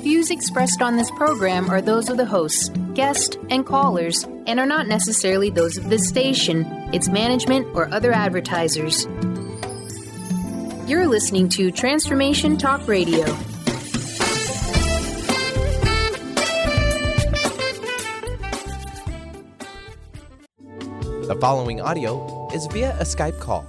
Views expressed on this program are those of the hosts, guests, and callers, and are not necessarily those of this station, its management, or other advertisers. You're listening to Transformation Talk Radio. The following audio is via a Skype call.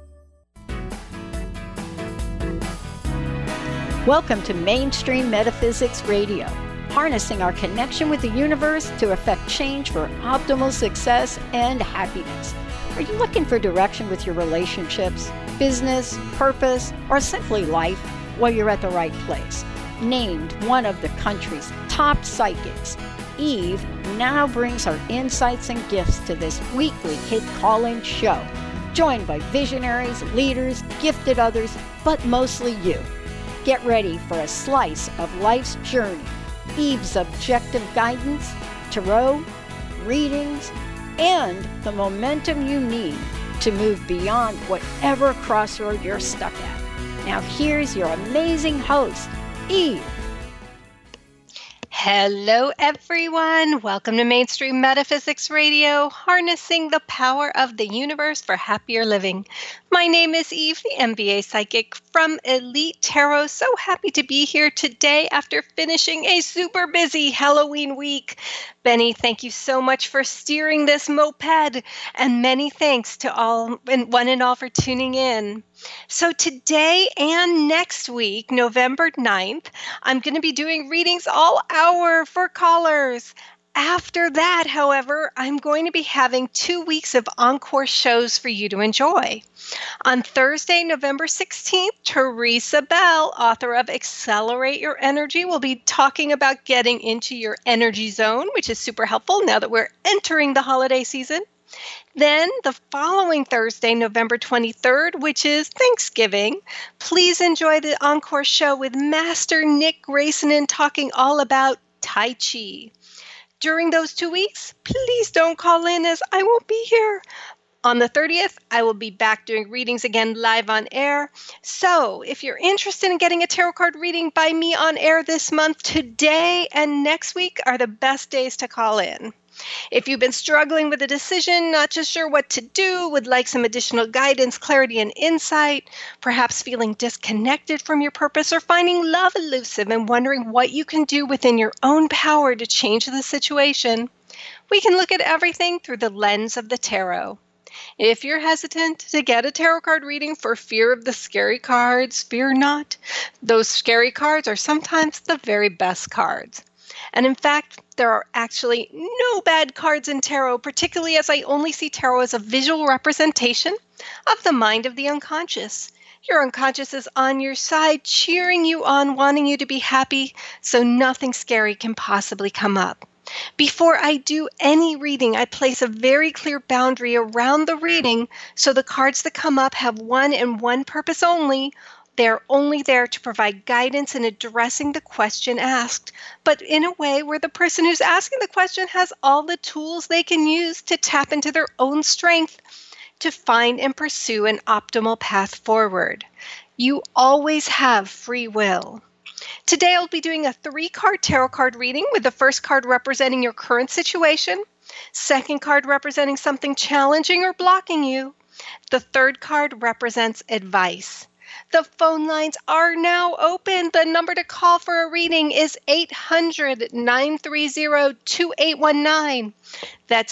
Welcome to Mainstream Metaphysics Radio, harnessing our connection with the universe to effect change for optimal success and happiness. Are you looking for direction with your relationships, business, purpose, or simply life? Well, you're at the right place. Named one of the country's top psychics, Eve now brings her insights and gifts to this weekly hit call-in show, joined by visionaries, leaders, gifted others, but mostly you. Get ready for a slice of life's journey, Eve's objective guidance, tarot, readings, and the momentum you need to move beyond whatever crossroad you're stuck at. Now here's your amazing host, Eve. Hello, everyone. Welcome to Mainstream Metaphysics Radio, harnessing the power of the universe for happier living. My name is Eve, the MBA psychic from Elite Tarot. So happy to be here today after finishing a super busy Halloween week. Benny, thank you so much for steering this moped, and many thanks to one and all for tuning in. So today and next week, November 9th, I'm going to be doing readings all hour for callers. After that, however, I'm going to be having 2 weeks of encore shows for you to enjoy. On Thursday, November 16th, Teresa Bell, author of Accelerate Your Energy, will be talking about getting into your energy zone, which is super helpful now that we're entering the holiday season. Then the following Thursday, November 23rd, which is Thanksgiving, please enjoy the encore show with Master Nick Graysonen talking all about Tai Chi. During those 2 weeks, please don't call in as I won't be here. On the 30th, I will be back doing readings again live on air. So if you're interested in getting a tarot card reading by me on air this month, today and next week are the best days to call in. If you've been struggling with a decision, not just sure what to do, would like some additional guidance, clarity, and insight, perhaps feeling disconnected from your purpose or finding love elusive and wondering what you can do within your own power to change the situation, we can look at everything through the lens of the tarot. If you're hesitant to get a tarot card reading for fear of the scary cards, fear not. Those scary cards are sometimes the very best cards. And in fact, there are actually no bad cards in tarot, particularly as I only see tarot as a visual representation of the mind of the unconscious. Your unconscious is on your side, cheering you on, wanting you to be happy, so nothing scary can possibly come up. Before I do any reading, I place a very clear boundary around the reading so the cards that come up have one and one purpose only. They're only there to provide guidance in addressing the question asked, but in a way where the person who's asking the question has all the tools they can use to tap into their own strength to find and pursue an optimal path forward. You always have free will. Today I'll be doing a 3-card tarot card reading with the first card representing your current situation, second card representing something challenging or blocking you, the third card represents advice. The phone lines are now open. The number to call for a reading is 800-930-2819. That's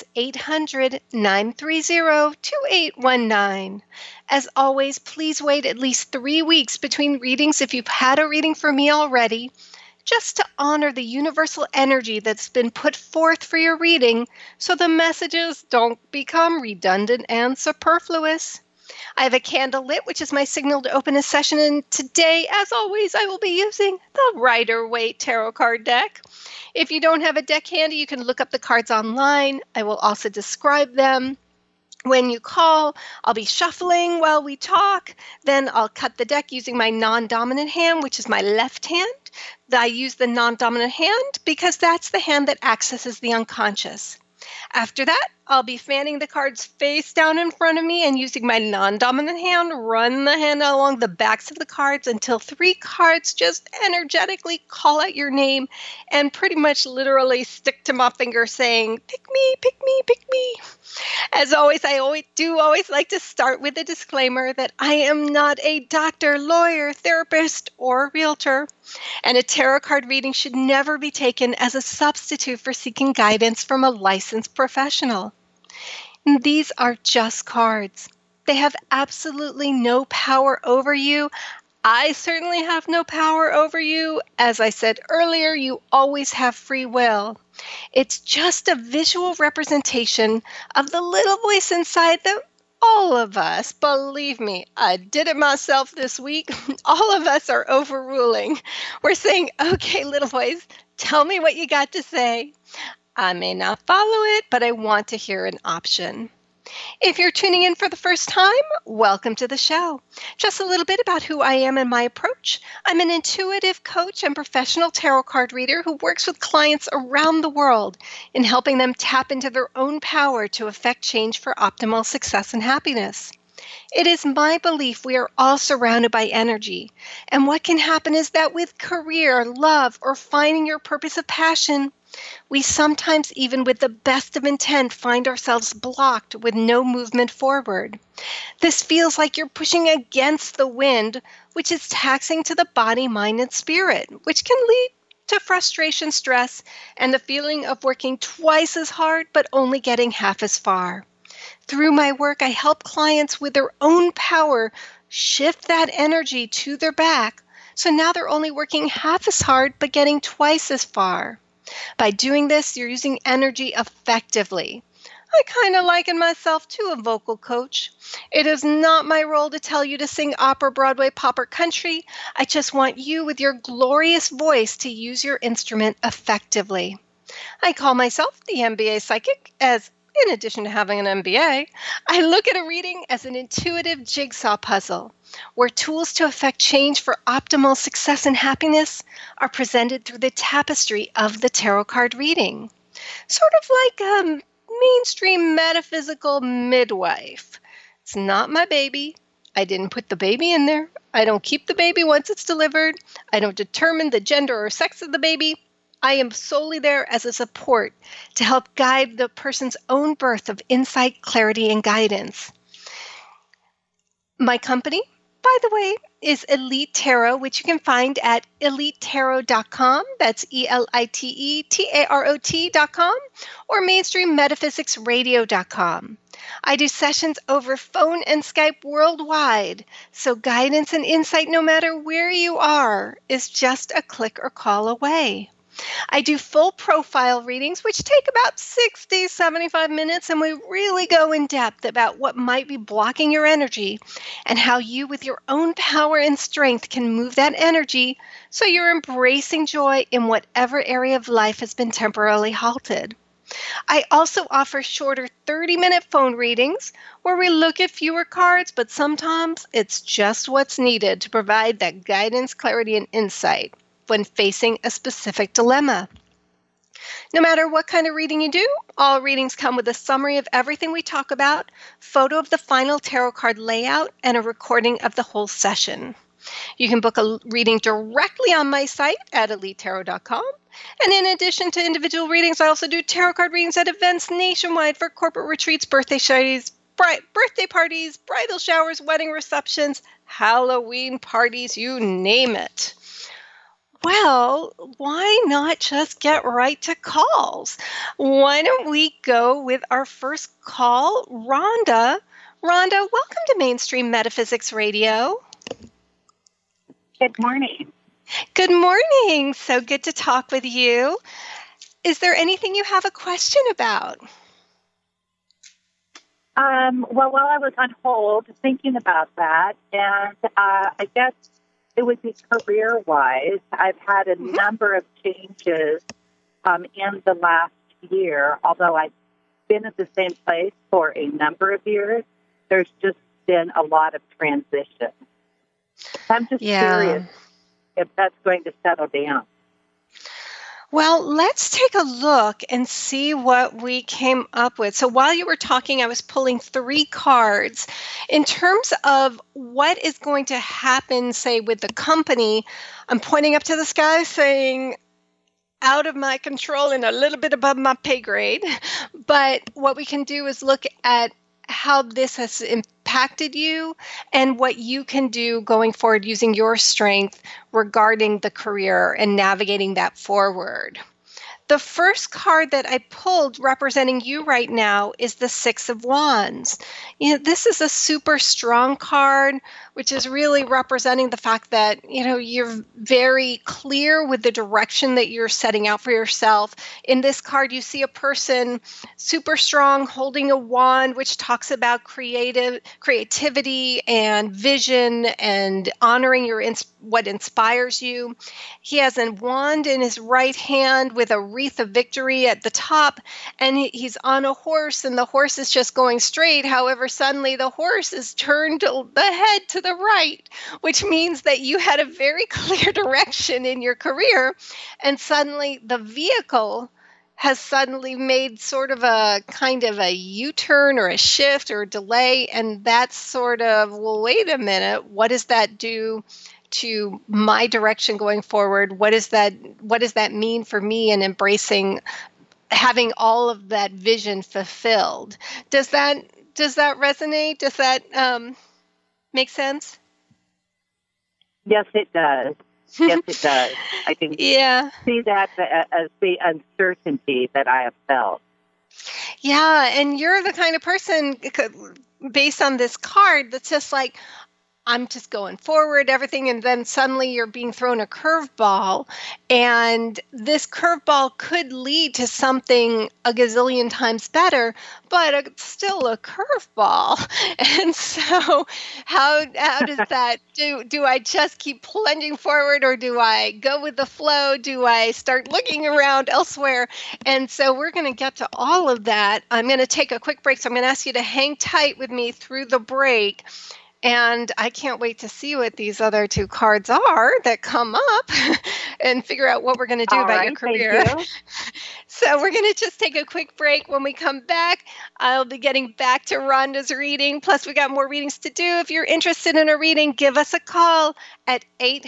800-930-2819. As always, please wait at least 3 weeks between readings if you've had a reading from me already, just to honor the universal energy that's been put forth for your reading so the messages don't become redundant and superfluous. I have a candle lit, which is my signal to open a session, and today, as always, I will be using the Rider-Waite Tarot card deck. If you don't have a deck handy, you can look up the cards online. I will also describe them. When you call, I'll be shuffling while we talk. Then I'll cut the deck using my non-dominant hand, which is my left hand. I use the non-dominant hand because that's the hand that accesses the unconscious. After that, I'll be fanning the cards face down in front of me and using my non-dominant hand, run the hand along the backs of the cards until 3 cards just energetically call out your name and pretty much literally stick to my finger saying, pick me, pick me, pick me. As always, I always like to start with a disclaimer that I am not a doctor, lawyer, therapist, or realtor, and a tarot card reading should never be taken as a substitute for seeking guidance from a licensed professional. These are just cards. They have absolutely no power over you. I certainly have no power over you. As I said earlier, you always have free will. It's just a visual representation of the little voice inside that all of us, believe me, I did it myself this week, all of us are overruling. We're saying, okay, little voice, tell me what you got to say. I may not follow it, but I want to hear an option. If you're tuning in for the first time, welcome to the show. Just a little bit about who I am and my approach. I'm an intuitive coach and professional tarot card reader who works with clients around the world in helping them tap into their own power to affect change for optimal success and happiness. It is my belief we are all surrounded by energy, and what can happen is that with career, love, or finding your purpose of passion, we sometimes, even with the best of intent, find ourselves blocked with no movement forward. This feels like you're pushing against the wind, which is taxing to the body, mind, and spirit, which can lead to frustration, stress, and the feeling of working twice as hard but only getting half as far. Through my work, I help clients with their own power shift that energy to their back, so now they're only working half as hard but getting twice as far. By doing this, you're using energy effectively. I kind of liken myself to a vocal coach. It is not my role to tell you to sing opera, Broadway, pop, or country. I just want you with your glorious voice to use your instrument effectively. I call myself the MBA Psychic, as in addition to having an MBA, I look at a reading as an intuitive jigsaw puzzle, where tools to effect change for optimal success and happiness are presented through the tapestry of the tarot card reading. Sort of like a mainstream metaphysical midwife. It's not my baby. I didn't put the baby in there. I don't keep the baby once it's delivered. I don't determine the gender or sex of the baby. I am solely there as a support to help guide the person's own birth of insight, clarity, and guidance. My company, by the way, is Elite Tarot, which you can find at elitetarot.com. That's ELITETAROT.com or mainstreammetaphysicsradio.com. I do sessions over phone and Skype worldwide, so guidance and insight, no matter where you are, is just a click or call away. I do full profile readings, which take about 60, 75 minutes, and we really go in depth about what might be blocking your energy and how you, with your own power and strength, can move that energy so you're embracing joy in whatever area of life has been temporarily halted. I also offer shorter 30-minute phone readings where we look at fewer cards, but sometimes it's just what's needed to provide that guidance, clarity, and insight when facing a specific dilemma. No matter what kind of reading you do, all readings come with a summary of everything we talk about, photo of the final tarot card layout, and a recording of the whole session. You can book a reading directly on my site at elitetarot.com. And in addition to individual readings, I also do tarot card readings at events nationwide for corporate retreats, birthday parties, bridal showers, wedding receptions, Halloween parties, you name it. Well, why not just get right to calls? Why don't we go with our first call, Rhonda. Rhonda, welcome to Mainstream Metaphysics Radio. Good morning. Good morning. So good to talk with you. Is there anything you have a question about? Well, while I was on hold thinking about that, and I guess it would be career-wise, I've had a number of changes in the last year. Although I've been at the same place for a number of years, there's just been a lot of transition. I'm just curious if that's going to settle down. Well, let's take a look and see what we came up with. So while you were talking, I was pulling 3 cards. In terms of what is going to happen, say, with the company, I'm pointing up to the sky saying, out of my control and a little bit above my pay grade. But what we can do is look at how this has impacted you and what you can do going forward using your strength regarding the career and navigating that forward. The first card that I pulled representing you right now is the 6 of Wands. This is a super strong card, which is really representing the fact that, you're very clear with the direction that you're setting out for yourself. In this card, you see a person super strong holding a wand, which talks about creativity and vision and honoring what inspires you. He has a wand in his right hand with a wreath of victory at the top, and he's on a horse, and the horse is just going straight. However, suddenly the horse is turned the head to the right, which means that you had a very clear direction in your career, and suddenly the vehicle has suddenly made sort of a kind of a U-turn or a shift or a delay, and that's sort of, well, wait a minute, what does that do to my direction going forward? What does that mean for me in embracing having all of that vision fulfilled? Does that resonate? Does that make sense? Yes, it does. Yes, it does. I can see that as the uncertainty that I have felt. Yeah, and you're the kind of person, based on this card, that's just like, I'm just going forward, everything, and then suddenly you're being thrown a curveball, and this curveball could lead to something a gazillion times better, but it's still a curveball. And so how does that do I just keep plunging forward, or do I go with the flow? Do I start looking around elsewhere? And so we're going to get to all of that. I'm going to take a quick break, so I'm going to ask you to hang tight with me through the break. And I can't wait to see what these other 2 cards are that come up and figure out what we're going to do about your career. Thank you. So we're going to just take a quick break. When we come back, I'll be getting back to Rhonda's reading. Plus, we got more readings to do. If you're interested in a reading, give us a call at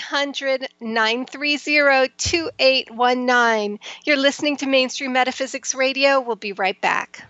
800-930-2819. You're listening to Mainstream Metaphysics Radio. We'll be right back.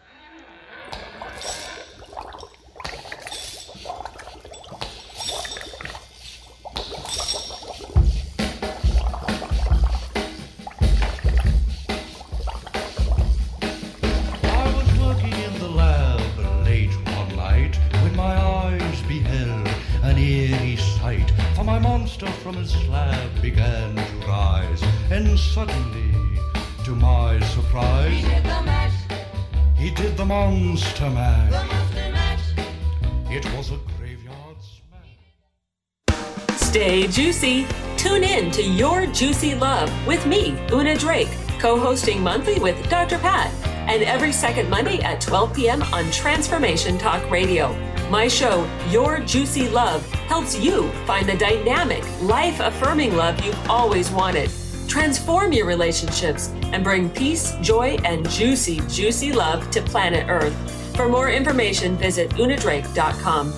For my monster from his slab began to rise, and suddenly, to my surprise, he did the monster mash. It was a graveyard smash. Stay juicy. Tune in to Your Juicy Love with me, Una Drake, co-hosting monthly with Dr. Pat, and every second Monday at 12 p.m. on Transformation Talk Radio. My show, Your Juicy Love, helps you find the dynamic, life-affirming love you've always wanted. Transform your relationships and bring peace, joy, and juicy, juicy love to planet Earth. For more information, visit unadrake.com.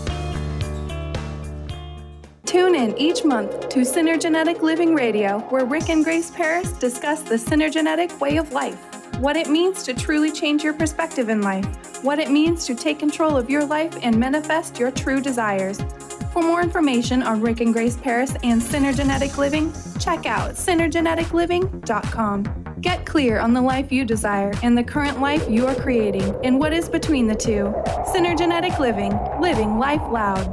Tune in each month to Synergenetic Living Radio, where Rick and Grace Paris discuss the synergenetic way of life, what it means to truly change your perspective in life, what it means to take control of your life and manifest your true desires. For more information on Rick and Grace Paris and Synergenetic Living, check out synergeneticliving.com. Get clear on the life you desire and the current life you are creating and what is between the two. Synergenetic Living, living life loud.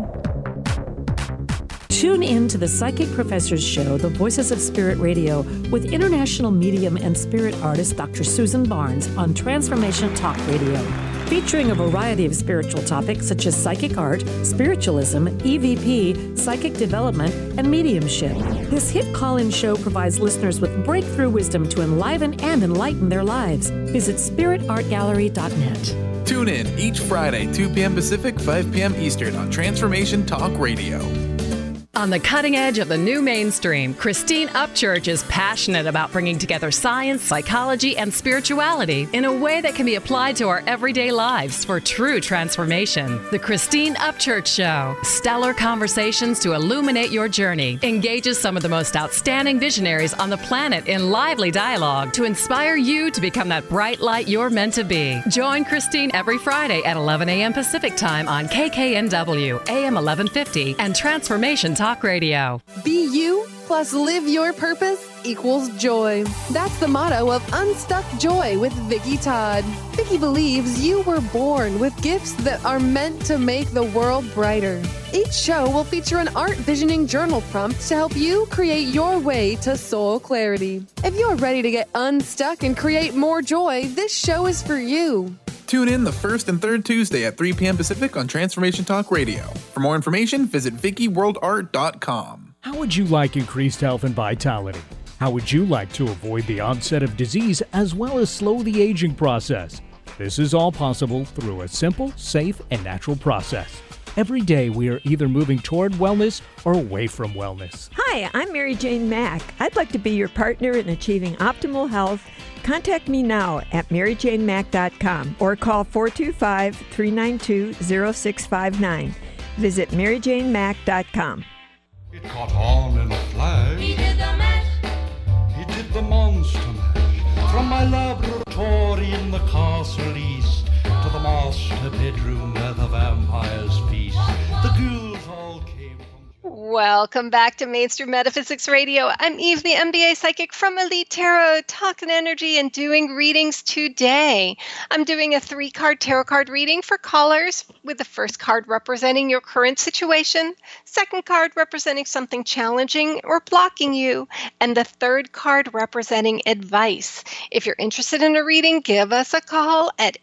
Tune in to the Psychic Professors Show, The Voices of Spirit Radio, with international medium and spirit artist Dr. Susan Barnes on Transformation Talk Radio, featuring a variety of spiritual topics such as psychic art, spiritualism, EVP, psychic development, and mediumship. This hit call-in show provides listeners with breakthrough wisdom to enliven and enlighten their lives. Visit spiritartgallery.net. Tune in each Friday, 2 p.m. Pacific, 5 p.m. Eastern on Transformation Talk Radio. On the cutting edge of the new mainstream, Christine Upchurch is passionate about bringing together science, psychology, and spirituality in a way that can be applied to our everyday lives for true transformation. The Christine Upchurch Show, stellar conversations to illuminate your journey, engages some of the most outstanding visionaries on the planet in lively dialogue to inspire you to become that bright light you're meant to be. Join Christine every Friday at 11 a.m. Pacific Time on KKNW, AM 1150, and Transformation Talk Radio. Be you plus live your purpose equals joy. That's the motto of Unstuck Joy with Vicki Todd. Vicki believes you were born with gifts that are meant to make the world brighter. Each show will feature an art visioning journal prompt to help you create your way to soul clarity. If you're ready to get unstuck and create more joy, this show is for you. Tune in the first and third Tuesday at 3 p.m. Pacific on Transformation Talk Radio. For more information, visit VickiWorldArt.com. How would you like increased health and vitality? How would you like to avoid the onset of disease as well as slow the aging process? This is all possible through a simple, safe, and natural process. Every day we are either moving toward wellness or away from wellness. Hi, I'm Mary Jane Mack. I'd like to be your partner in achieving optimal health. Contact me now at maryjanemack.com or call 425-392-0659. Visit maryjanemack.com. It caught on in a flash. He did the mash. He did the monster mash. From my laboratory in the castle east to the master bedroom where the vampires feast. The ghouls all came from... Welcome back to Mainstream Metaphysics Radio. I'm Eve, the MBA psychic from Elite Tarot, talking energy and doing readings today. I'm doing a 3-card tarot card reading for callers, with the first card representing your current situation, second card representing something challenging or blocking you, and the third card representing advice. If you're interested in a reading, give us a call at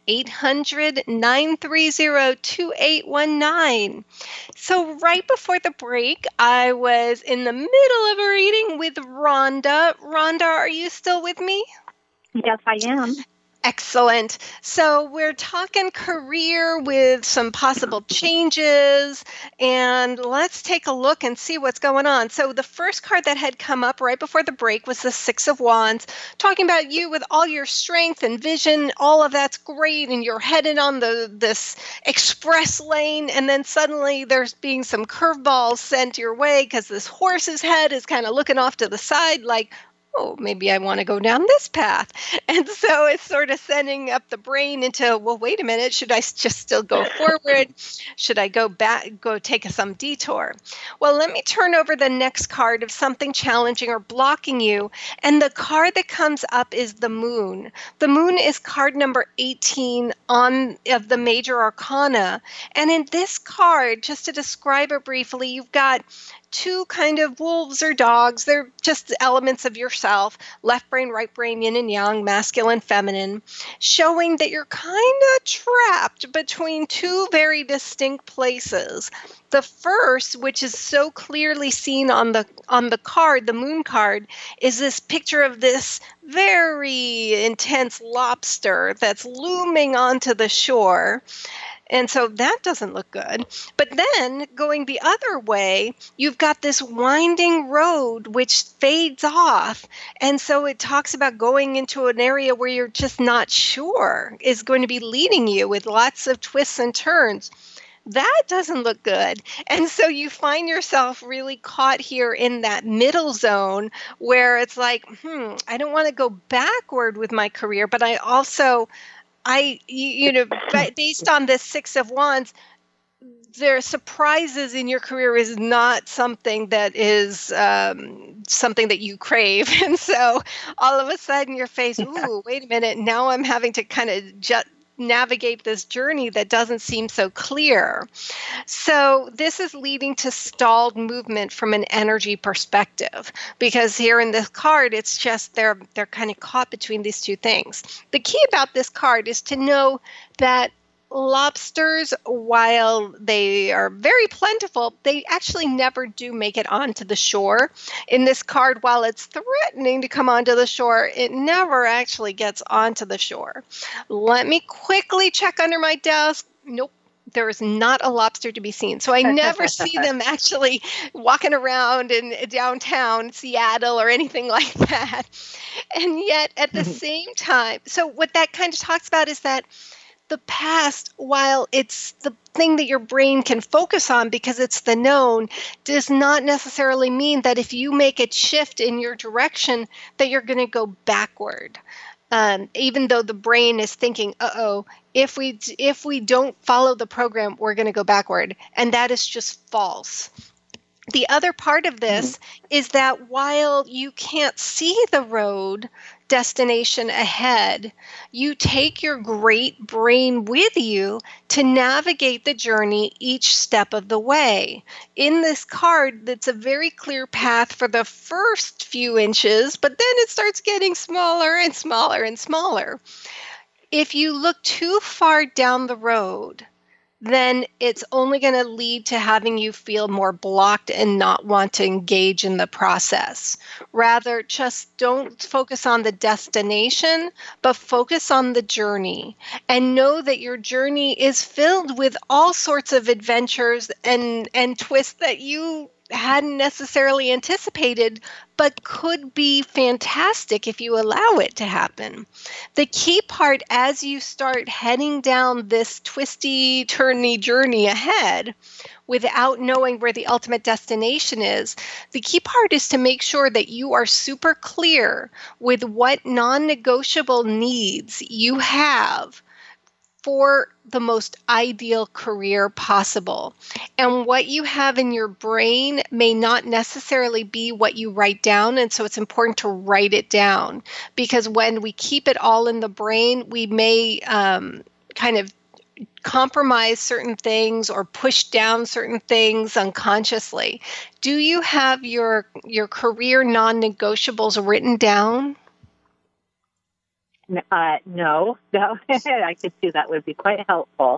800-930-2819. So right before the break, I was in the middle of a reading with Rhonda. Rhonda, are you still with me? Yes, I am. Excellent. So we're talking career with some possible changes, and let's take a look and see what's going on. So the first card that had come up right before the break was the Six of Wands, talking about you with all your strength and vision. All of that's great, and you're headed on this express lane, and then suddenly there's being some curveballs sent your way because this horse's head is kind of looking off to the side like, oh, maybe I want to go down this path. And so it's sort of sending up the brain into, well, wait a minute, should I just still go forward? Should I go back, go take some detour? Well, let me turn over the next card of something challenging or blocking you. And the card that comes up is the Moon. The Moon is card number 18 of the Major Arcana. And in this card, just to describe it briefly, you've got two kind of wolves or dogs. They're just elements of yourself, left brain, right brain, yin and yang, masculine, feminine, showing that you're kind of trapped between two very distinct places. The first, which is so clearly seen on the card, the Moon card, is this picture of this very intense lobster that's looming onto the shore. And so that doesn't look good. But then going the other way, you've got this winding road which fades off. And so it talks about going into an area where you're just not sure is going to be leading you with lots of twists and turns. That doesn't look good. And so you find yourself really caught here in that middle zone where it's like, I don't want to go backward with my career, but I also... based on this Six of Wands, their surprises in your career is not something that is something that you crave. And so all of a sudden you're faced, ooh, wait a minute, now I'm having to kind of navigate this journey that doesn't seem so clear. So this is leading to stalled movement from an energy perspective, because here in this card, it's just they're kind of caught between these two things. The key about this card is to know that lobsters, while they are very plentiful, they actually never do make it onto the shore. In this card, while it's threatening to come onto the shore, it never actually gets onto the shore. Let me quickly check under my desk. Nope. there is not a lobster to be seen. So I never see them actually walking around in downtown Seattle or anything like that. And yet at the same time, so what that kind of talks about is that the past, while it's the thing that your brain can focus on because it's the known, does not necessarily mean that if you make a shift in your direction that you're going to go backward. Even though the brain is thinking, if we don't follow the program, we're going to go backward. And that is just false. The other part of this is that while you can't see the road destination ahead, you take your great brain with you to navigate the journey each step of the way. In this card, that's a very clear path for the first few inches, but then it starts getting smaller and smaller and smaller. If you look too far down the road, then it's only going to lead to having you feel more blocked and not want to engage in the process. Rather, just don't focus on the destination, but focus on the journey. And know that your journey is filled with all sorts of adventures and twists that you hadn't necessarily anticipated, but could be fantastic if you allow it to happen. The key part as you start heading down this twisty, turny journey ahead, without knowing where the ultimate destination is, the key part is to make sure that you are super clear with what non-negotiable needs you have for the most ideal career possible. And what you have in your brain may not necessarily be what you write down. And so it's important to write it down, because when we keep it all in the brain, we may kind of compromise certain things or push down certain things unconsciously. Do you have your career non-negotiables written down? No. I could see that would be quite helpful.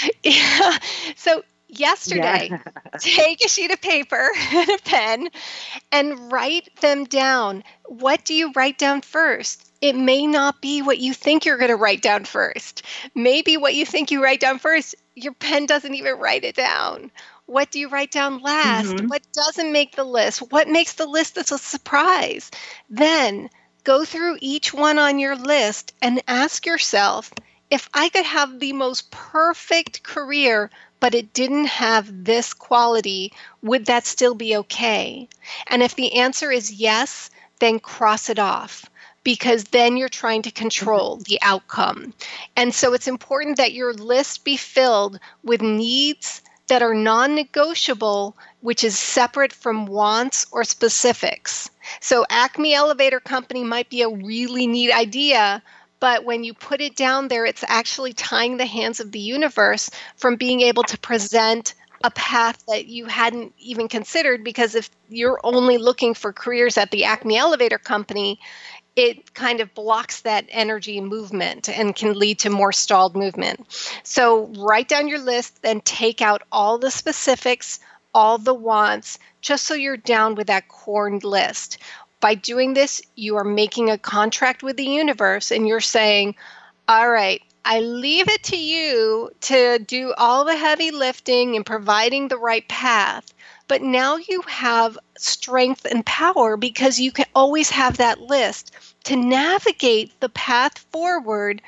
Yeah. So yesterday, take a sheet of paper and a pen and write them down. What do you write down first? It may not be what you think you're going to write down first. Maybe what you think you write down first, your pen doesn't even write it down. What do you write down last? What doesn't make the list? What makes the list that's a surprise? Then go through each one on your list and ask yourself, if I could have the most perfect career, but it didn't have this quality, would that still be okay? And if the answer is yes, then cross it off, because then you're trying to control the outcome. And so it's important that your list be filled with needs that are non-negotiable, which is separate from wants or specifics. So Acme Elevator Company might be a really neat idea, but when you put it down there, it's actually tying the hands of the universe from being able to present a path that you hadn't even considered, because if you're only looking for careers at the Acme Elevator Company, it kind of blocks that energy movement and can lead to more stalled movement. So write down your list, then take out all the specifics, all the wants, just so you're down with that core list. By doing this, you are making a contract with the universe, and you're saying, all right, I leave it to you to do all the heavy lifting and providing the right path. But now you have strength and power, because you can always have that list to navigate the path forward,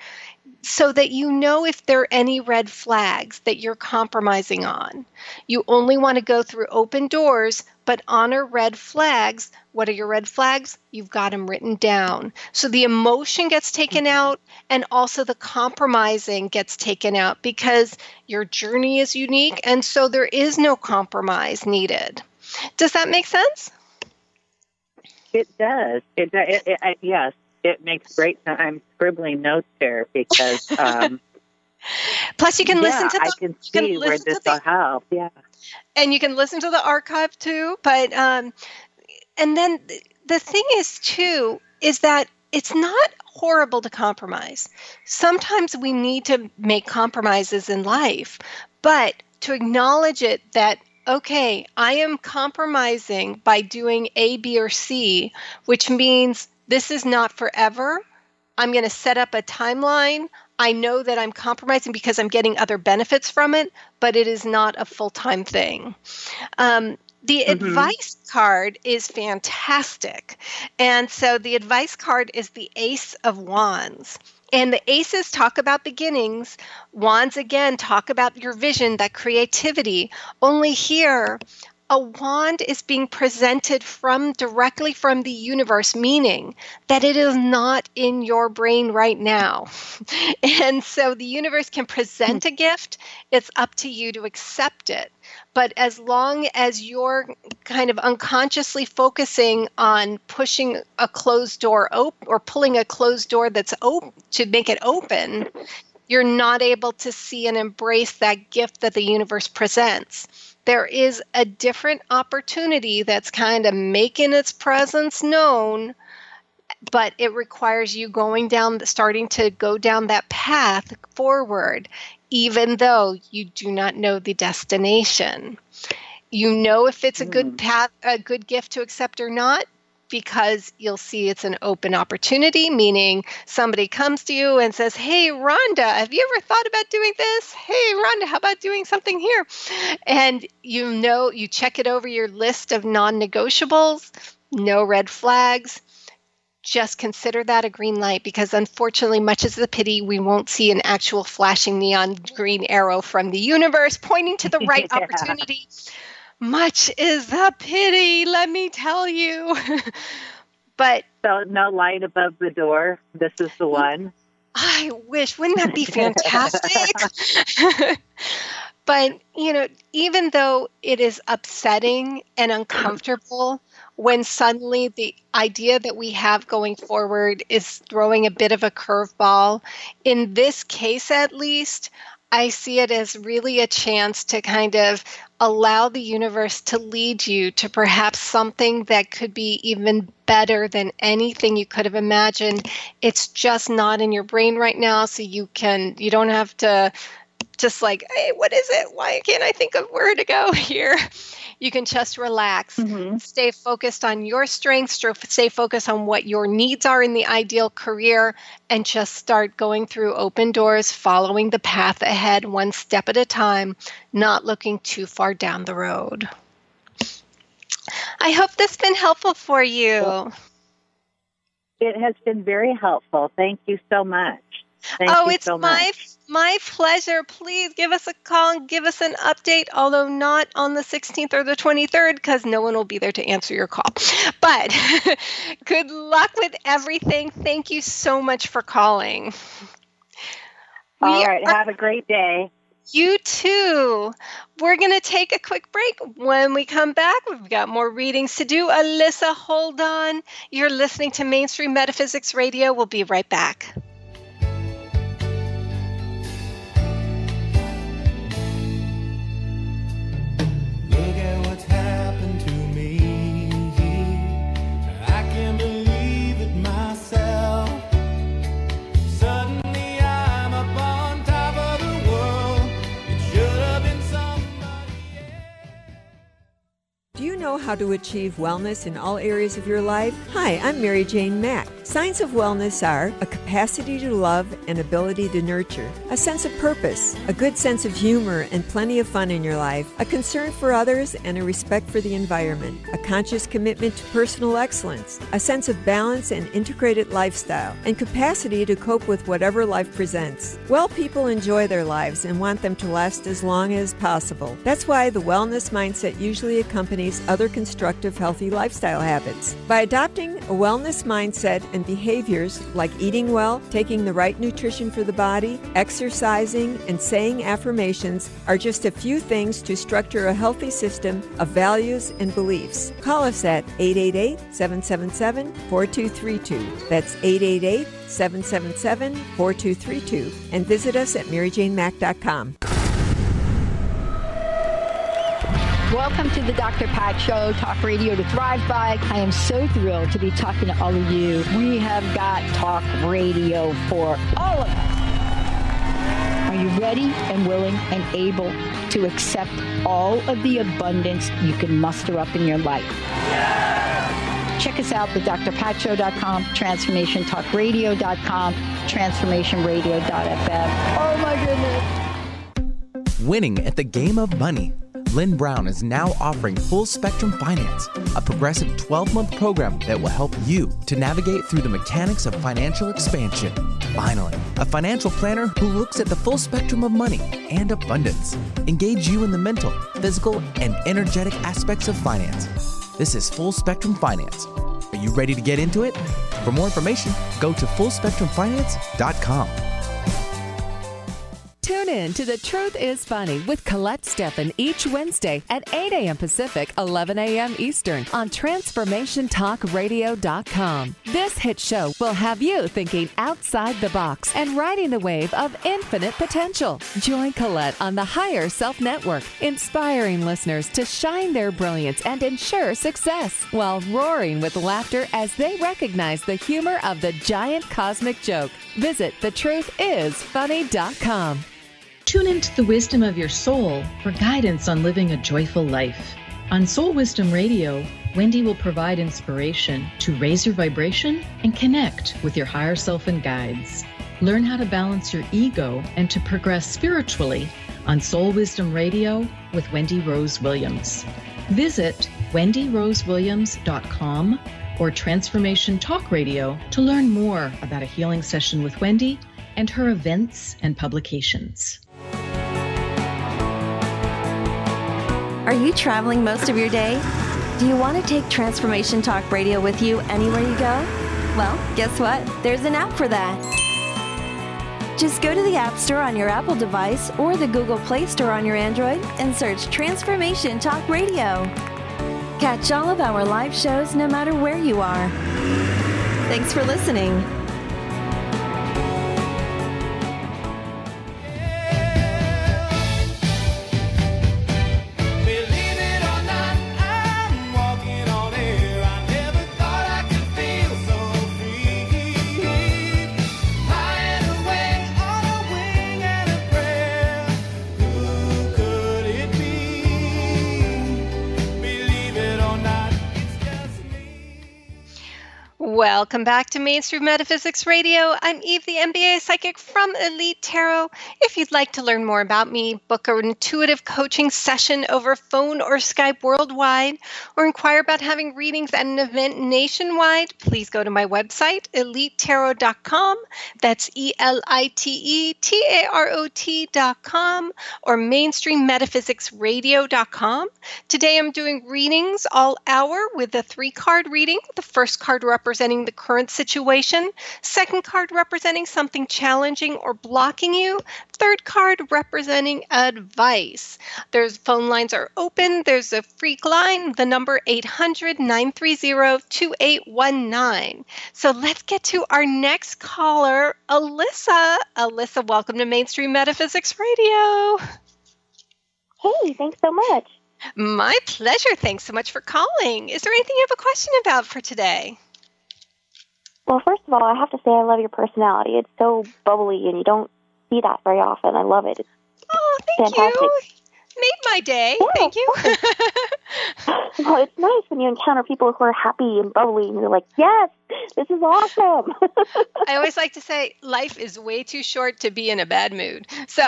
so that you know if there are any red flags that you're compromising on. You only want to go through open doors, but honor red flags. What are your red flags? You've got them written down. So the emotion gets taken out, and also the compromising gets taken out, because your journey is unique, and so there is no compromise needed. Does that make sense? It does. Yes, it makes great sense. I'm scribbling notes here because. Plus, you can listen to the. I can see where this will help. Yeah. And you can listen to the archive too. But and then the thing is too is that it's not horrible to compromise. Sometimes we need to make compromises in life, but to acknowledge it that, okay, I am compromising by doing A, B, or C, which means this is not forever. I'm going to set up a timeline. I know that I'm compromising because I'm getting other benefits from it, but it is not a full-time thing. The advice card is fantastic. And so the advice card is the Ace of Wands. And the aces talk about beginnings. Wands, again, talk about your vision, that creativity. Only here, a wand is being presented directly from the universe, meaning that it is not in your brain right now. And so the universe can present a gift. It's up to you to accept it. But as long as you're kind of unconsciously focusing on pushing a closed door open or pulling a closed door that's open to make it open, you're not able to see and embrace that gift that the universe presents. There is a different opportunity that's kind of making its presence known, but it requires you starting to go down that path forward, even though you do not know the destination. You know if it's a good path, a good gift to accept or not, because you'll see it's an open opportunity, meaning somebody comes to you and says, hey, Rhonda, have you ever thought about doing this? Hey, Rhonda, how about doing something here? And you check it over your list of non-negotiables, no red flags. Just consider that a green light, because unfortunately, much is the pity, we won't see an actual flashing neon green arrow from the universe pointing to the right opportunity. Much is the pity, let me tell you. But so no light above the door. This is the one. I wish. Wouldn't that be fantastic? But, even though it is upsetting and uncomfortable when suddenly the idea that we have going forward is throwing a bit of a curveball, in this case at least, I see it as really a chance to kind of allow the universe to lead you to perhaps something that could be even better than anything you could have imagined. It's just not in your brain right now, so you don't have to just like, hey, what is it? Why can't I think of where to go here? You can just relax, stay focused on your strengths, stay focused on what your needs are in the ideal career, and just start going through open doors, following the path ahead one step at a time, not looking too far down the road. I hope this has been helpful for you. It has been very helpful. Thank you so much. It's my pleasure. Please give us a call and give us an update, although not on the 16th or the 23rd, because no one will be there to answer your call. But good luck with everything. Thank you so much for calling. All right. Have a great day. You too. We're going to take a quick break. When we come back, we've got more readings to do. Alyssa, hold on. You're listening to Mainstream Metaphysics Radio. We'll be right back. Do you know how to achieve wellness in all areas of your life? Hi, I'm Mary Jane Mack. Signs of wellness are a capacity to love and ability to nurture, a sense of purpose, a good sense of humor and plenty of fun in your life, a concern for others and a respect for the environment, a conscious commitment to personal excellence, a sense of balance and integrated lifestyle, and capacity to cope with whatever life presents. Well people enjoy their lives and want them to last as long as possible. That's why the wellness mindset usually accompanies other constructive, healthy lifestyle habits. By adopting a wellness mindset and behaviors like eating well, taking the right nutrition for the body, exercising, and saying affirmations are just a few things to structure a healthy system of values and beliefs. Call us at 888-777-4232. That's 888-777-4232. And visit us at MaryJaneMack.com. Welcome to the Dr. Pat Show, talk radio to thrive by. I am so thrilled to be talking to all of you. We have got talk radio for all of us. Are you ready and willing and able to accept all of the abundance you can muster up in your life? Check us out, thedrpatshow.com, transformationtalkradio.com, transformationradio.fm. Oh my goodness. Winning at the game of money. Lynn Brown is now offering Full Spectrum Finance, a progressive 12-month program that will help you to navigate through the mechanics of financial expansion. Finally, a financial planner who looks at the full spectrum of money and abundance. Engage you in the mental, physical, and energetic aspects of finance. This is Full Spectrum Finance. Are you ready to get into it? For more information, go to fullspectrumfinance.com. Tune in to The Truth is Funny with Colette Steffen each Wednesday at 8 a.m. Pacific, 11 a.m. Eastern on TransformationTalkRadio.com. This hit show will have you thinking outside the box and riding the wave of infinite potential. Join Colette on the Higher Self Network, inspiring listeners to shine their brilliance and ensure success while roaring with laughter as they recognize the humor of the giant cosmic joke. Visit thetruthисfunny.com. Tune into the wisdom of your soul for guidance on living a joyful life. On Soul Wisdom Radio, Wendy will provide inspiration to raise your vibration and connect with your higher self and guides. Learn how to balance your ego and to progress spiritually on Soul Wisdom Radio with Wendy Rose Williams. Visit wendyrosewilliams.com or Transformation Talk Radio to learn more about a healing session with Wendy and her events and publications. Are you traveling most of your day? Do you want to take Transformation Talk Radio with you anywhere you go? Well, guess what? There's an app for that. Just go to the App Store on your Apple device or the Google Play Store on your Android and search Transformation Talk Radio. Catch all of our live shows no matter where you are. Thanks for listening. Welcome back to Mainstream Metaphysics Radio. I'm Eve, the MBA Psychic from Elite Tarot. If you'd like to learn more about me, book an intuitive coaching session over phone or Skype worldwide, or inquire about having readings at an event nationwide, please go to my website, elitetarot.com. That's ELITETAROT.com, or mainstreammetaphysicsradio.com. Today I'm doing readings all hour with a 3-card reading. The first card representing the current situation, second card representing something challenging or blocking you, third card representing advice. There's phone lines are open. There's a freak line, the number 800-930-2819. So let's get to our next caller, Alyssa. Alyssa, welcome to Mainstream Metaphysics Radio. Hey, thanks so much. My pleasure. Thanks so much for calling. Is there anything you have a question about for today? Well, first of all, I have to say I love your personality. It's so bubbly, and you don't see that very often. I love it. It's thank fantastic. you. Made my day. Yeah, thank you. Well, it's nice when you encounter people who are happy and bubbly, and you're like, yes, this is awesome. I always like to say life is way too short to be in a bad mood. So,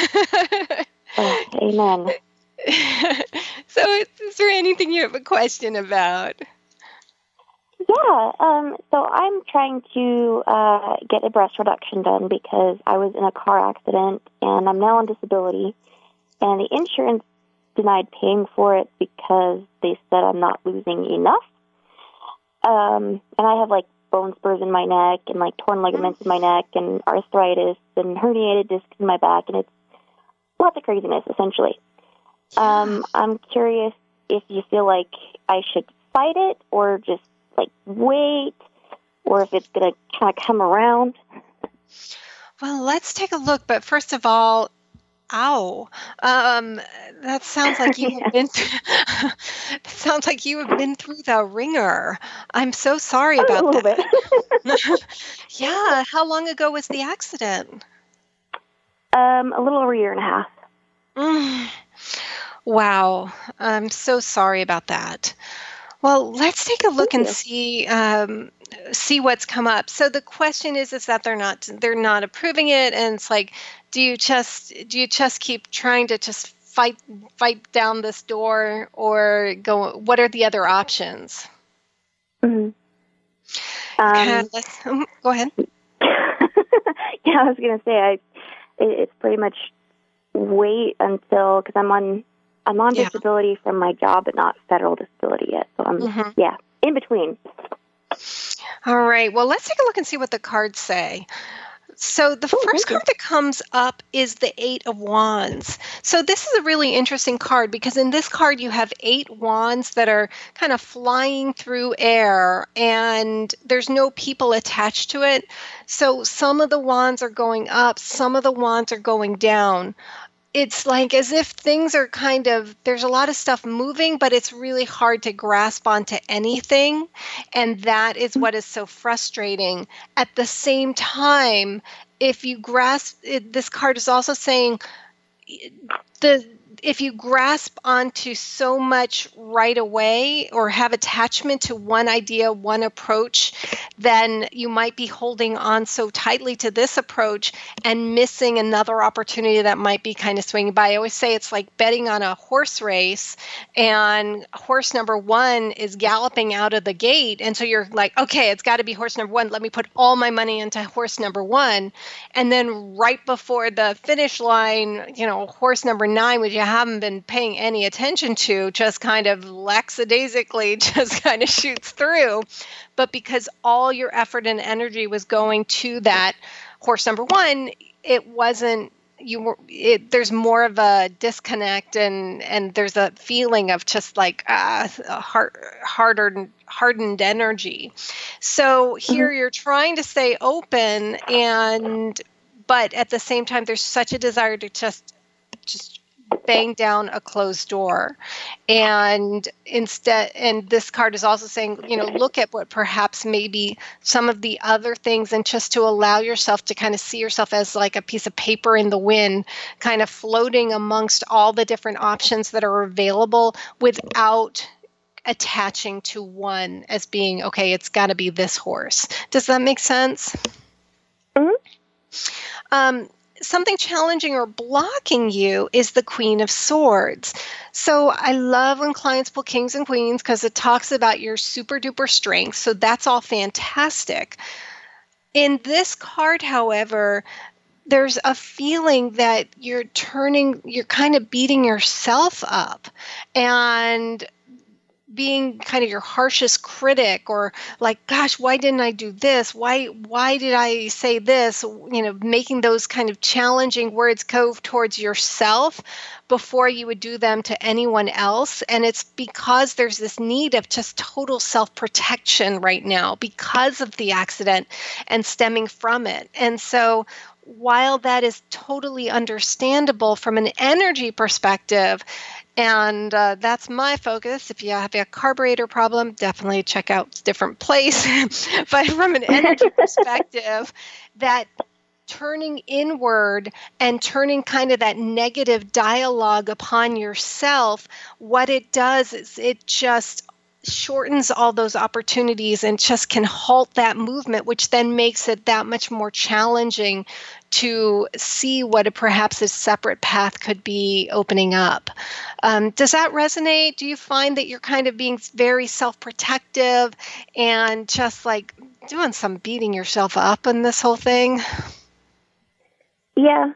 amen. So is there anything you have a question about? Yeah, so I'm trying to get a breast reduction done because I was in a car accident and I'm now on disability, and the insurance denied paying for it because they said I'm not losing enough. And I have like bone spurs in my neck and like torn ligaments in my neck and arthritis and herniated discs in my back, and it's lots of craziness essentially. I'm curious if you feel like I should fight it or just like wait, or if it's going to kind of come around. Well, let's take a look. But first of all, ow! That sounds like you have been. That sounds like you have been through the ringer. I'm so sorry about that. Yeah. How long ago was the accident? A little over a year and a half. Wow. I'm so sorry about that. Well, let's take a look and see what's come up. So the question is that they're not approving it, and it's like, do you just keep trying to just fight down this door, or go? What are the other options? Mm-hmm. Go ahead. Yeah, I was going to say it's pretty much wait until, because I'm on disability from my job, but not federal disability yet. So I'm in between. All right. Well, let's take a look and see what the cards say. So the first card that comes up is the 8 of Wands. So this is a really interesting card because in this card you have 8 wands that are kind of flying through air, and there's no people attached to it. So some of the wands are going up, some of the wands are going down. It's like as if things are there's a lot of stuff moving, but it's really hard to grasp onto anything. And that is what is so frustrating. At the same time, if you grasp it, this card is also saying if you grasp onto so much right away or have attachment to one idea, one approach, then you might be holding on so tightly to this approach and missing another opportunity that might be kind of swinging by. I always say it's like betting on a horse race, and horse number 1 is galloping out of the gate. And so you're like, okay, it's got to be horse number 1. Let me put all my money into horse number 1. And then right before the finish line, horse number 9, which you haven't been paying any attention to, just kind of lackadaisically just kind of shoots through. But because all your effort and energy was going to that horse number 1, it wasn't, there's more of a disconnect, and there's a feeling of just like hardened energy. So here you're trying to stay open, but at the same time, there's such a desire to just bang down a closed door. And this card is also saying, look at what perhaps maybe some of the other things, and just to allow yourself to kind of see yourself as like a piece of paper in the wind, kind of floating amongst all the different options that are available without attaching to one as being, okay, it's got to be this horse. Does that make sense? Mm-hmm. Something challenging or blocking you is the Queen of Swords. So I love when clients pull kings and queens because it talks about your super duper strength. So that's all fantastic. In this card, however, there's a feeling that you're kind of beating yourself up and being kind of your harshest critic, or like, gosh, why didn't I do this? Why did I say this? Making those kind of challenging words go towards yourself before you would do them to anyone else. And it's because there's this need of just total self-protection right now because of the accident and stemming from it. And so while that is totally understandable from an energy perspective, and that's my focus. If you have a carburetor problem, definitely check out a different place. But from an energy perspective, that turning inward and turning kind of that negative dialogue upon yourself, what it does is it just shortens all those opportunities and just can halt that movement, which then makes it that much more challenging to see what perhaps a separate path could be opening up. Does that resonate? Do you find that you're kind of being very self-protective and just like doing some beating yourself up in this whole thing? Yeah.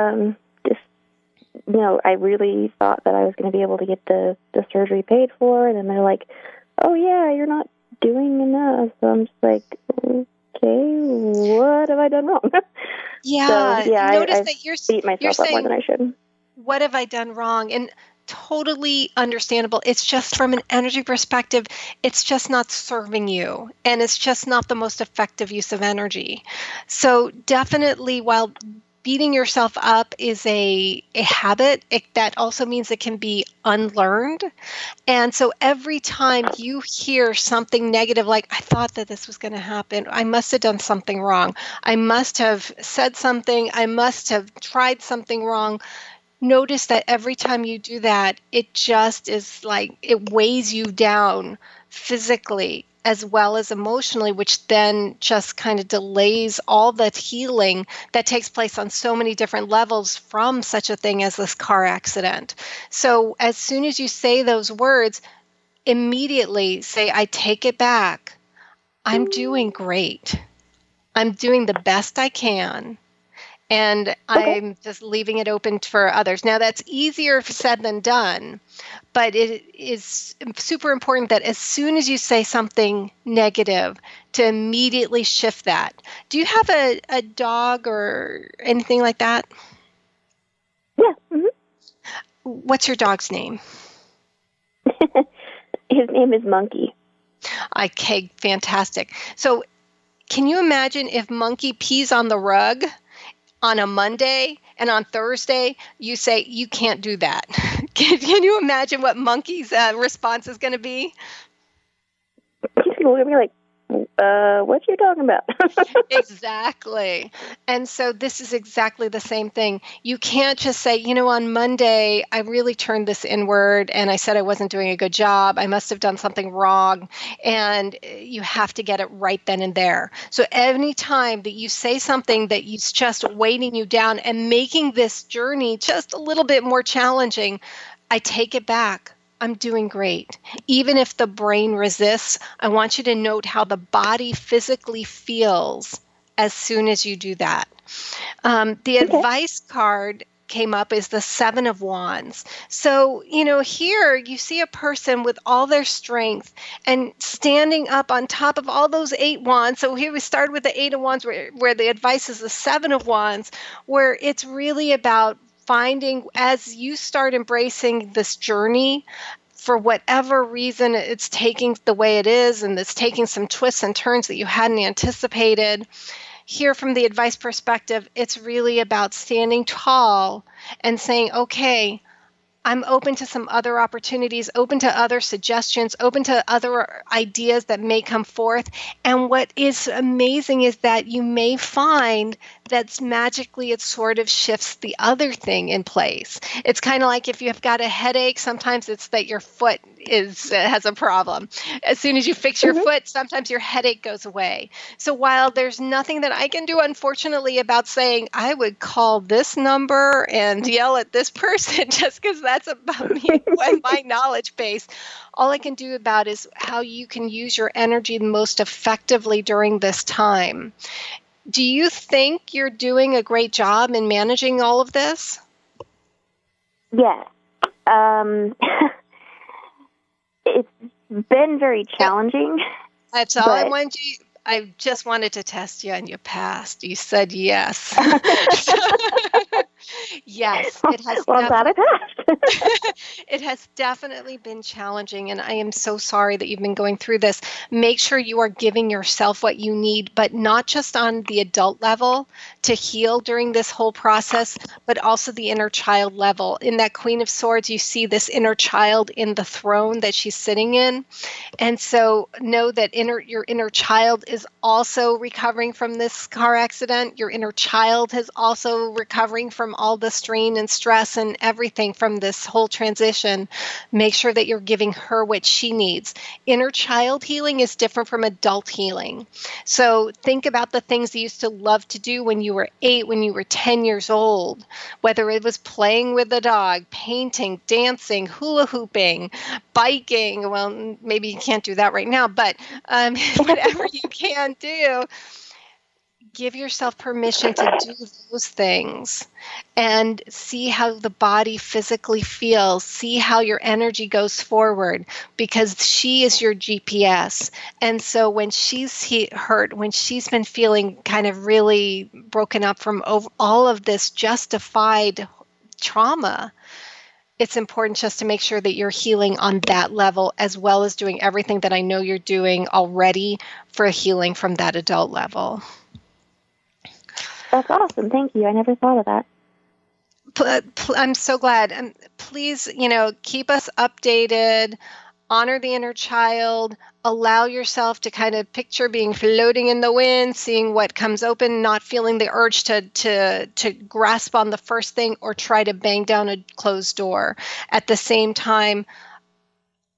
I really thought that I was going to be able to get the surgery paid for, and then they're like, oh yeah, you're not doing enough. So I'm just like, okay, what have I done wrong? Yeah, so, yeah, notice I that you're myself up more than I should. What have I done wrong? And totally understandable. It's just from an energy perspective, it's just not serving you, and it's just not the most effective use of energy. So definitely, while beating yourself up is a habit, that also means it can be unlearned. And so every time you hear something negative, like, I thought that this was going to happen, I must have done something wrong, I must have said something, I must have tried something wrong, notice that every time you do that, it just is like, it weighs you down physically as well as emotionally, which then just kind of delays all that healing that takes place on so many different levels from such a thing as this car accident. So as soon as you say those words, immediately say, I take it back. I'm doing great. I'm doing the best I can. And I'm just leaving it open for others. Now, that's easier said than done, but it is super important that as soon as you say something negative, to immediately shift that. Do you have a dog or anything like that? Yeah. Mm-hmm. What's your dog's name? His name is Monkey. Okay, fantastic. So can you imagine if Monkey pees on the rug on a Monday, and on Thursday you say, you can't do that? Can you imagine what Monkey's response is going to be? He's going to be like, what you talking about? Exactly. And so this is exactly the same thing. You can't just say, on Monday, I really turned this inward and I said I wasn't doing a good job. I must have done something wrong. And you have to get it right then and there. So any time that you say something that is just weighting you down and making this journey just a little bit more challenging, I take it back. I'm doing great. Even if the brain resists, I want you to note how the body physically feels as soon as you do that. The advice card came up is the 7 of Wands. So, here you see a person with all their strength and standing up on top of all those 8 wands. So here we start with the 8 of Wands where the advice is the 7 of Wands, where it's really about finding, as you start embracing this journey, for whatever reason it's taking the way it is and it's taking some twists and turns that you hadn't anticipated. Here from the advice perspective, it's really about standing tall and saying, okay, I'm open to some other opportunities, open to other suggestions, open to other ideas that may come forth. And what is amazing is that you may find that magically it sort of shifts the other thing in place. It's kind of like if you have got a headache, sometimes it's that your foot has a problem. As soon as you fix your foot, sometimes your headache goes away. So while there's nothing that I can do, unfortunately, about saying I would call this number and yell at this person just because that's about me and my knowledge base, all I can do about is how you can use your energy most effectively during this time. Do you think you're doing a great job in managing all of this? Yes. It's been very challenging. That's all I wanted you. I just wanted to test you and you passed. You said yes. Yes, it has. Well, I'm glad I passed. It has definitely been challenging, and I am so sorry that you've been going through this. Make sure you are giving yourself what you need, but not just on the adult level to heal during this whole process, but also the inner child level. In that Queen of Swords, you see this inner child in the throne that she's sitting in. And so know that your inner child is also recovering from this car accident. Your inner child is also recovering from all the strain and stress and everything from this whole transition. Make sure that you're giving her what she needs. Inner child healing is different from adult healing. So think about the things you used to love to do when you were 8, when you were 10 years old, whether it was playing with a dog, painting, dancing, hula hooping, biking. Well, maybe you can't do that right now, but whatever you can do, give yourself permission to do those things and see how the body physically feels. See how your energy goes forward, because she is your GPS. And so when she's hurt, when she's been feeling kind of really broken up from all of this justified trauma, it's important just to make sure that you're healing on that level, as well as doing everything that I know you're doing already for healing from that adult level. That's awesome. Thank you. I never thought of that. I'm so glad. Please, keep us updated. Honor the inner child. Allow yourself to kind of picture being floating in the wind, seeing what comes open, not feeling the urge to grasp on the first thing or try to bang down a closed door. At the same time,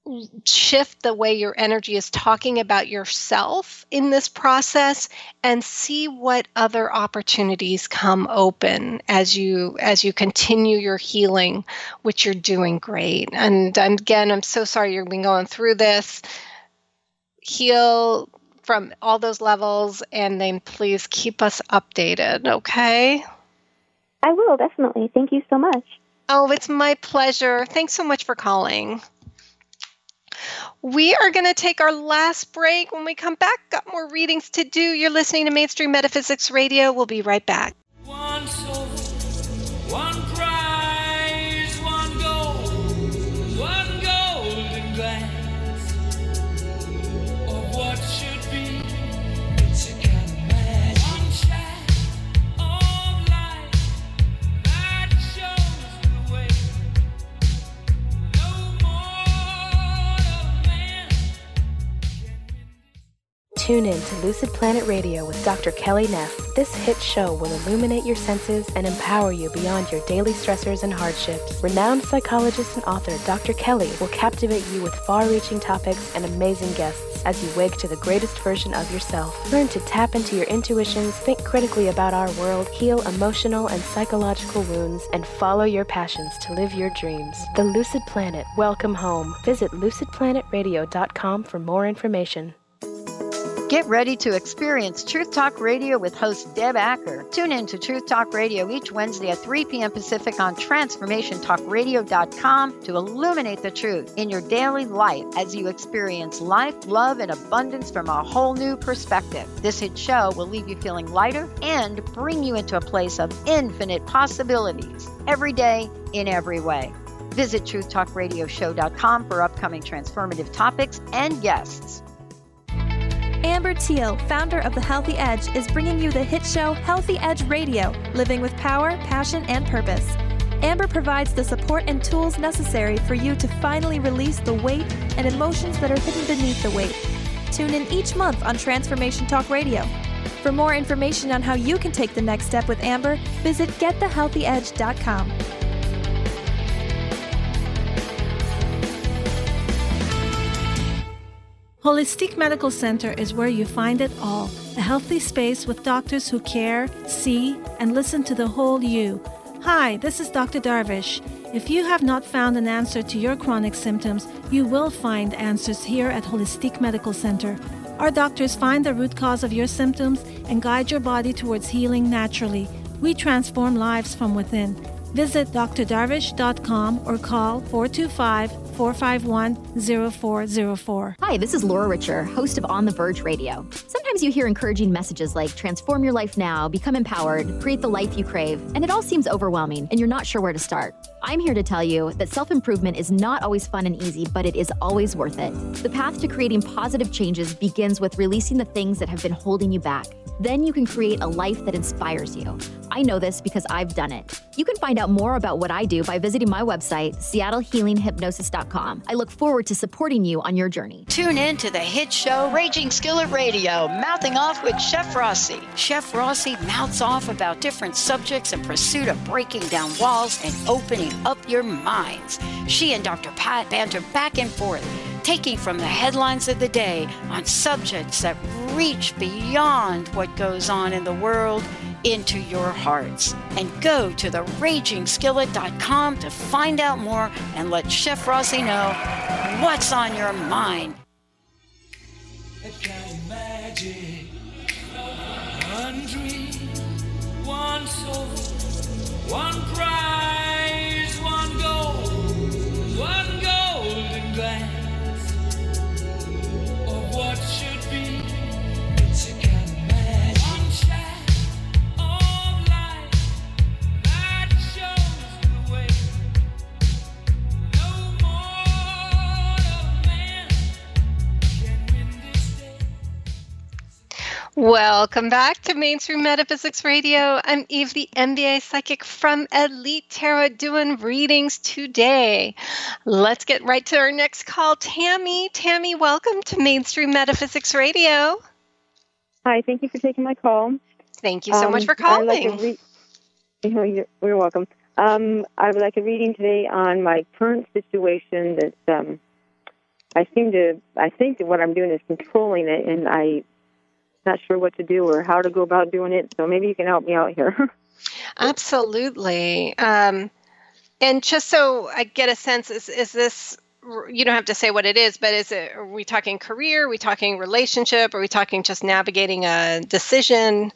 shift the way your energy is talking about yourself in this process, and see what other opportunities come open as you continue your healing, which you're doing great. And again, I'm so sorry you've been going through this. Heal from all those levels, and then please keep us updated, okay? I will, definitely. Thank you so much. Oh, it's my pleasure. Thanks so much for calling. We are going to take our last break. When we come back, got more readings to do. You're listening to Mainstream Metaphysics Radio. We'll be right back. One soul, one prize, one golden glance of what should be. It's a kind of magic. One shine of light that shows the way. Tune in to Lucid Planet Radio with Dr. Kelly Neff. This hit show will illuminate your senses and empower you beyond your daily stressors and hardships. Renowned psychologist and author Dr. Kelly will captivate you with far-reaching topics and amazing guests as you wake to the greatest version of yourself. Learn to tap into your intuitions, think critically about our world, heal emotional and psychological wounds, and follow your passions to live your dreams. The Lucid Planet. Welcome home. Visit lucidplanetradio.com for more information. Get ready to experience Truth Talk Radio with host Deb Acker. Tune in to Truth Talk Radio each Wednesday at 3 p.m. Pacific on TransformationTalkRadio.com to illuminate the truth in your daily life as you experience life, love, and abundance from a whole new perspective. This hit show will leave you feeling lighter and bring you into a place of infinite possibilities every day in every way. Visit TruthTalkRadioshow.com for upcoming transformative topics and guests. Amber Teal, founder of The Healthy Edge, is bringing you the hit show Healthy Edge Radio, living with power, passion, and purpose. Amber provides the support and tools necessary for you to finally release the weight and emotions that are hidden beneath the weight. Tune in each month on Transformation Talk Radio. For more information on how you can take the next step with Amber, visit getthehealthyedge.com. Holistic Medical Center is where you find it all. A healthy space with doctors who care, see, and listen to the whole you. Hi, this is Dr. Darvish. If you have not found an answer to your chronic symptoms, you will find answers here at Holistic Medical Center. Our doctors find the root cause of your symptoms and guide your body towards healing naturally. We transform lives from within. Visit drdarvish.com or call 425-451-0404. Hi, this is Laura Richer, host of On the Verge Radio. Sometimes you hear encouraging messages like transform your life now, become empowered, create the life you crave, and it all seems overwhelming and you're not sure where to start. I'm here to tell you that self-improvement is not always fun and easy, but it is always worth it. The path to creating positive changes begins with releasing the things that have been holding you back. Then you can create a life that inspires you. I know this because I've done it. You can find out more about what I do by visiting my website, SeattleHealingHypnosis.com. I look forward to supporting you on your journey. Tune in to the hit show Raging Skillet Radio, Mouthing Off with Chef Rossi. Chef Rossi mouths off about different subjects in pursuit of breaking down walls and opening up your minds. She and Dr. Pat banter back and forth, taking from the headlines of the day on subjects that reach beyond what goes on in the world into your hearts. And go to theragingskillet.com to find out more and let Chef Rossi know what's on your mind. Magic. One dream, one soul, one prize, one golden glance of what should be. It's a kind of magic. One shine of light that shows the way. No mortal man can win this day. Welcome back to Mainstream Metaphysics Radio. I'm Eve, the MBA psychic from Elite Tarot, doing readings today. Let's get right to our next call. Tammy, welcome to Mainstream Metaphysics Radio. Hi, thank you for taking my call. Thank you so much for calling. You're welcome. I would like a reading today on my current situation that's I think that what I'm doing is controlling it, and I'm not sure what to do or how to go about doing it. So maybe you can help me out here. Absolutely. And just so I get a sense, is this, you don't have to say what it is, but are we talking career? Are we talking relationship? Are we talking just navigating a decision?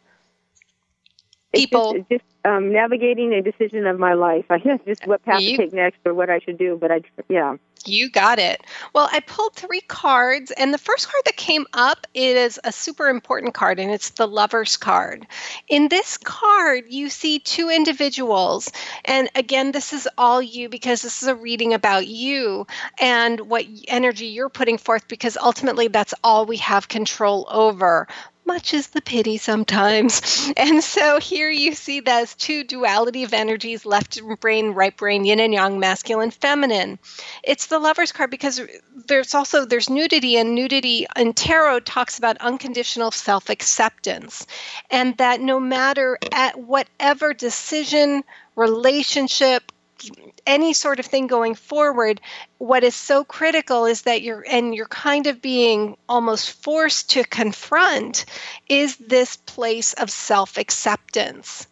People? It's just navigating a decision of my life. I guess just what path to take next or what I should do. But yeah. You got it. Well, I pulled 3 cards, and the first card that came up is a super important card, and it's the Lover's card. In this card, you see 2 individuals, and again, this is all you because this is a reading about you and what energy you're putting forth, because ultimately that's all we have control over. Much is the pity sometimes. And so here you see those 2 duality of energies, left brain, right brain, yin and yang, masculine, feminine. It's the Lover's card because there's nudity, and nudity in tarot talks about unconditional self-acceptance. And that no matter at whatever decision, relationship, any sort of thing going forward, what is so critical is that you're kind of being almost forced to confront is this place of self-acceptance.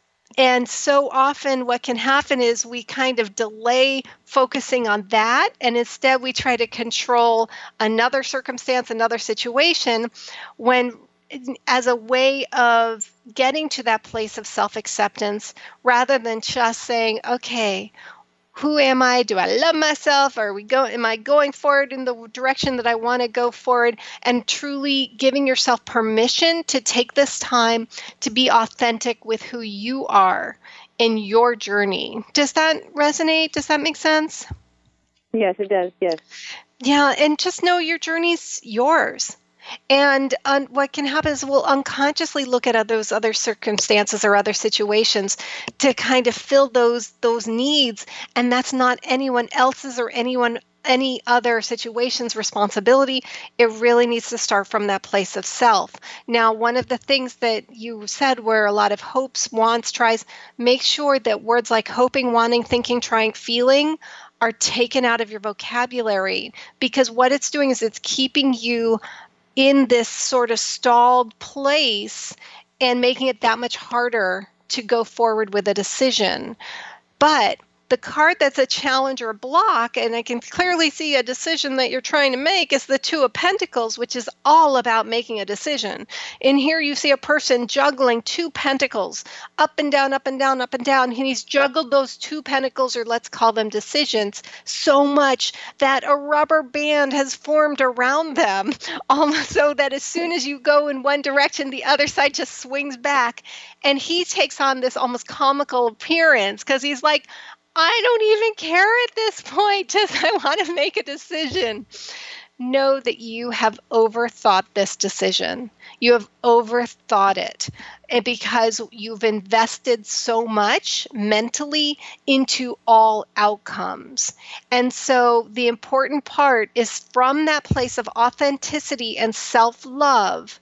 And so often what can happen is we kind of delay focusing on that, and instead we try to control another circumstance, another situation, when as a way of getting to that place of self-acceptance, rather than just saying, okay, who am I? Do I love myself? Am I going forward in the direction that I want to go forward? And truly giving yourself permission to take this time to be authentic with who you are in your journey. Does that resonate? Does that make sense? Yes, it does. Yes. Yeah. And just know your journey's yours. And what can happen is we'll unconsciously look at those other circumstances or other situations to kind of fill those needs. And that's not anyone else's or any other situation's responsibility. It really needs to start from that place of self. Now, one of the things that you said were a lot of hopes, wants, tries, make sure that words like hoping, wanting, thinking, trying, feeling are taken out of your vocabulary, because what it's doing is it's keeping you in this sort of stalled place and making it that much harder to go forward with a decision. But the card that's a challenge or a block, and I can clearly see a decision that you're trying to make, is the 2 of Pentacles, which is all about making a decision. In here you see a person juggling 2 pentacles, up and down, up and down, up and down, and he's juggled those 2 pentacles, or let's call them decisions, so much that a rubber band has formed around them, almost so that as soon as you go in one direction, the other side just swings back. And he takes on this almost comical appearance because he's like, I don't even care at this point, just I want to make a decision. Know that you have overthought this decision. You have overthought it, and because you've invested so much mentally into all outcomes. And so the important part is from that place of authenticity and self-love,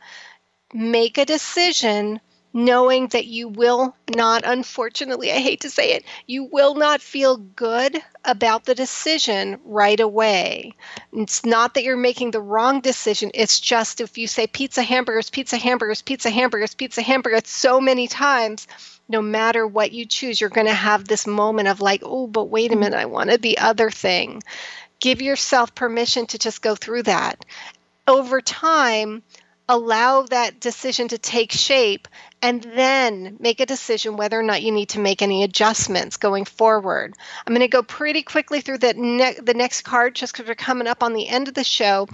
make a decision knowing that you will not, unfortunately, I hate to say it, you will not feel good about the decision right away. It's not that you're making the wrong decision. It's just if you say pizza, hamburgers, pizza, hamburgers, pizza, hamburgers, pizza, hamburgers so many times, no matter what you choose, you're going to have this moment of like, oh, but wait a minute, I wanted the other thing. Give yourself permission to just go through that. Over time, allow that decision to take shape, and then make a decision whether or not you need to make any adjustments going forward. I'm going to go pretty quickly through the next card just because we're coming up on the end of the show.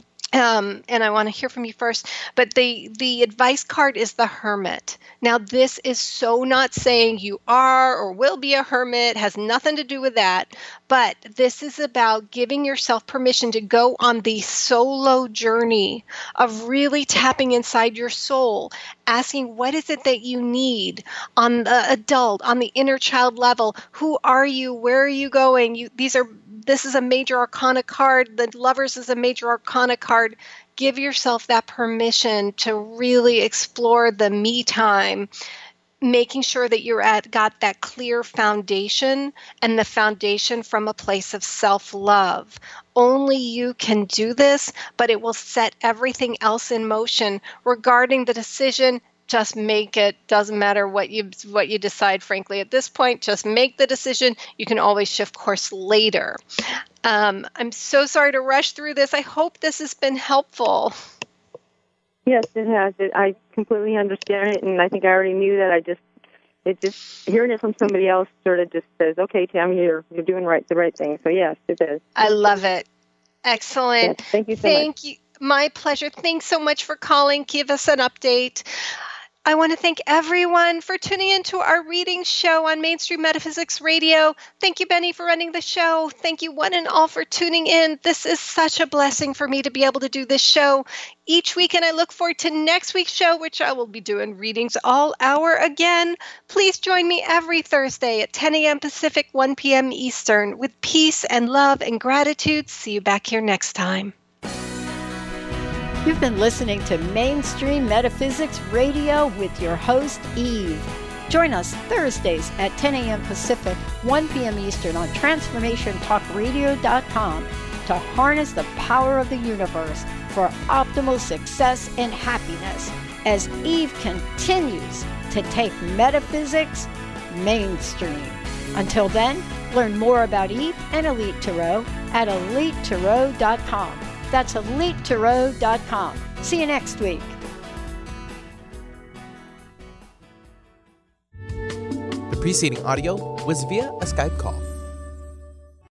And I want to hear from you first. But the advice card is the Hermit. Now, this is so not saying you are or will be a hermit, has nothing to do with that. But this is about giving yourself permission to go on the solo journey of really tapping inside your soul, asking what is it that you need on the adult, on the inner child level. Who are you? Where are you going? This is a major arcana card. The Lovers is a major arcana card. Give yourself that permission to really explore the me time, making sure that you're got that clear foundation, and the foundation from a place of self-love. only you can do this, but it will set everything else in motion. Regarding the decision, just make it. Doesn't matter what you decide, frankly, at this point. Just make the decision. You can always shift course later. I'm so sorry to rush through this. I hope this has been helpful. Yes, it has. I completely understand it, and I think I already knew that. Hearing it from somebody else sort of just says, okay, Tam, you're doing the right thing. So yes, it is. I love it. Excellent. Yes, thank you so much. Thank you. My pleasure. Thanks so much for calling. Give us an update. I want to thank everyone for tuning into our reading show on Mainstream Metaphysics Radio. Thank you, Benny, for running the show. Thank you, one and all, for tuning in. This is such a blessing for me to be able to do this show each week, and I look forward to next week's show, which I will be doing readings all hour again. Please join me every Thursday at 10 a.m. Pacific, 1 p.m. Eastern. With peace and love and gratitude, see you back here next time. You've been listening to Mainstream Metaphysics Radio with your host, Eve. Join us Thursdays at 10 a.m. Pacific, 1 p.m. Eastern on TransformationTalkRadio.com to harness the power of the universe for optimal success and happiness as Eve continues to take metaphysics mainstream. Until then, learn more about Eve and Elite Tarot at EliteTarot.com. That's EliteTarot.com. See you next week. The preceding audio was via a Skype call.